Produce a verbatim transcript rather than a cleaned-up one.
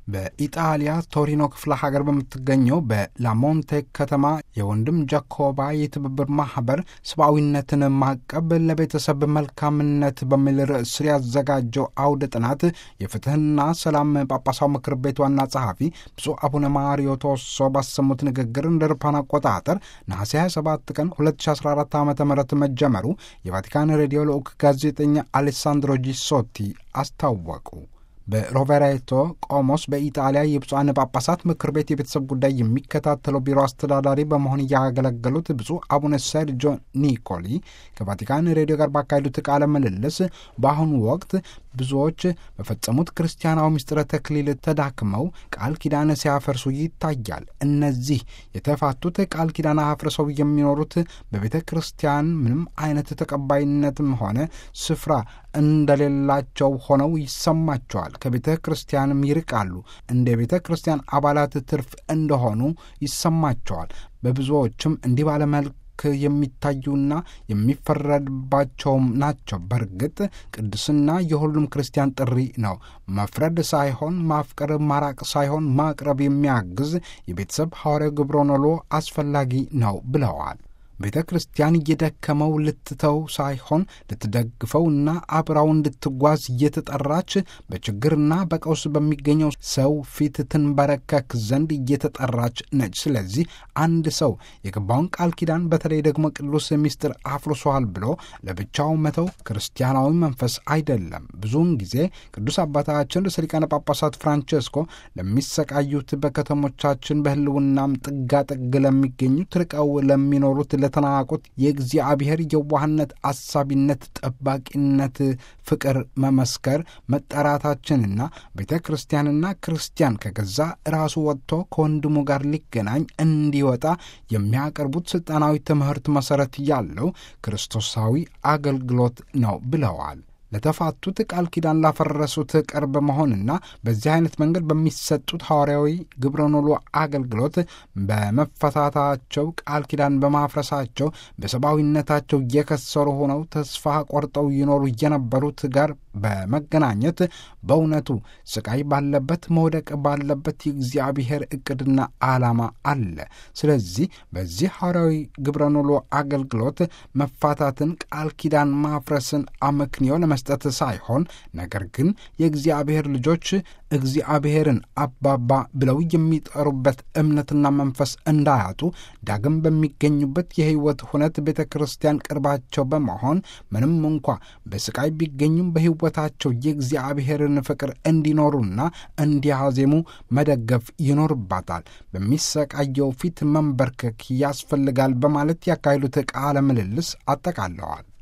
በኢጣሊያ ቶሪኖ ክፍለ ሀገር በምትገኘው በላሞንቴ ከተማ የወንድም ጃኮባ የትብብር ማህበር ሰብአዊነትን ማቀብ ለቤተሰብ መልካምነት በሚል ርዕስ ስር ያዘጋጀው አውደ ጥናት የፍትህና ሰላም ጳጳሳው ምክር ቤት ዋና ጸሐፊ ብፁዕ አቡነ ማሪዮ ቶሶ ባሰሙት ንግግር እንደ አውሮፓውያን አቆጣጠር ነሐሴ ሃያ ሰባት ቀን ሁለት ሺህ አስራ አራት ዓ ም መጀመሩ የቫቲካን ሬዲዮ ልዑክ ጋዜጠኛ አሌሳንድሮ ጂሶቲ አስታወቁ። በሮቬሬቶ ቆሞስ በኢጣሊያ የብፁዓን ጳጳሳት ምክር ቤት የቤተሰብ ጉዳይ የሚከታተለው ቢሮ አስተዳዳሪ በመሆን ያገለገሉት ብፁዕ አቡነ ሴርጆ ኒኮሊ ከቫቲካን ሬዲዮ ጋር ባካሄዱት ቃለ ምልልስ በአሁኑ ወቅት ብዙዎች በፈጸሙት ክርስቲያናዊ ምስጢረ ተክሊል ተዳክመው ቃል ኪዳን ሲያፈርሱ ይታያል። እነዚህ የተፋቱት ቃል ኪዳን አፍርሰው የሚኖሩት በቤተ ክርስቲያን ምንም አይነት ተቀባይነትም ሆነ ስፍራ እንደሌላቸው ሆነው ይሰማቸዋል። ከቤተ ክርስቲያንም ይርቃሉ። እንደ ቤተ ክርስቲያን አባላት ትርፍ እንደሆኑ ይሰማቸዋል። በብዙዎችም እንዲህ ባለ መልክ የሚታዩና የሚፈረድባቸውም ናቸው። በእርግጥ ቅድስና የሁሉም ክርስቲያን ጥሪ ነው። መፍረድ ሳይሆን ማፍቀር፣ ማራቅ ሳይሆን ማቅረብ የሚያግዝ የቤተሰብ ሐዋርያዊ ግብረ ኖሎ አስፈላጊ ነው ብለዋል። ቤተ ክርስቲያን እየደከመው ልትተው ሳይሆን ልትደግፈውና አብራው እንድትጓዝ እየተጠራች በችግርና በቀውስ በሚገኘው ሰው ፊት ትንበረከክ ዘንድ እየተጠራች ነች። ስለዚህ አንድ ሰው የገባውን ቃል ኪዳን በተለይ ደግሞ ቅዱስ ምስጢር አፍርሷል ብሎ ለብቻው መተው ክርስቲያናዊ መንፈስ አይደለም። ብዙውን ጊዜ ቅዱስ አባታችን ርዕሰ ሊቃነ ጳጳሳት ፍራንቼስኮ ለሚሰቃዩት፣ በከተሞቻችን በህልውናም ጥጋጥግ ለሚገኙት፣ ርቀው ለሚኖሩት፣ ለተናቁት የእግዚአብሔር የዋህነት፣ አሳቢነት፣ ጠባቂነት፣ ፍቅር መመስከር መጠራታችንና ቤተ ክርስቲያንና ክርስቲያን ከገዛ ራሱ ወጥቶ ከወንድሙ ጋር ሊገናኝ እንዲወጣ የሚያቀርቡት ስልጣናዊ ትምህርት መሰረት ያለው ክርስቶሳዊ አገልግሎት ነው ብለዋል። ለተፋቱት ቃል ኪዳን ላፈረሱት ቅርብ መሆንና በዚህ አይነት መንገድ በሚሰጡት ሐዋርያዊ ግብረ ኖሎ አገልግሎት በመፈታታቸው ቃል ኪዳን በማፍረሳቸው በሰብአዊነታቸው እየከሰሩ ሆነው ተስፋ ቆርጠው ይኖሩ የነበሩት ጋር በመገናኘት በእውነቱ ስቃይ ባለበት፣ መውደቅ ባለበት የእግዚአብሔር ዕቅድና ዓላማ አለ። ስለዚህ በዚህ ሐዋርያዊ ግብረ ኖሎ አገልግሎት መፋታትን፣ ቃል ኪዳን ማፍረስን አመክንዮ ለመስጠት ሳይሆን ነገር ግን የእግዚአብሔር ልጆች እግዚአብሔርን አባባ ብለው የሚጠሩበት እምነትና መንፈስ እንዳያጡ ዳግም በሚገኙበት የሕይወት ሁነት ቤተ ክርስቲያን ቅርባቸው በመሆን ምንም እንኳ በስቃይ ቢገኙም በሕይወታቸው የእግዚአብሔርን ፍቅር እንዲኖሩና እንዲያዜሙ መደገፍ ይኖርባታል። በሚሰቃየው ፊት መንበርከክ ያስፈልጋል በማለት ያካሄዱት ቃለ ምልልስ አጠቃለዋል።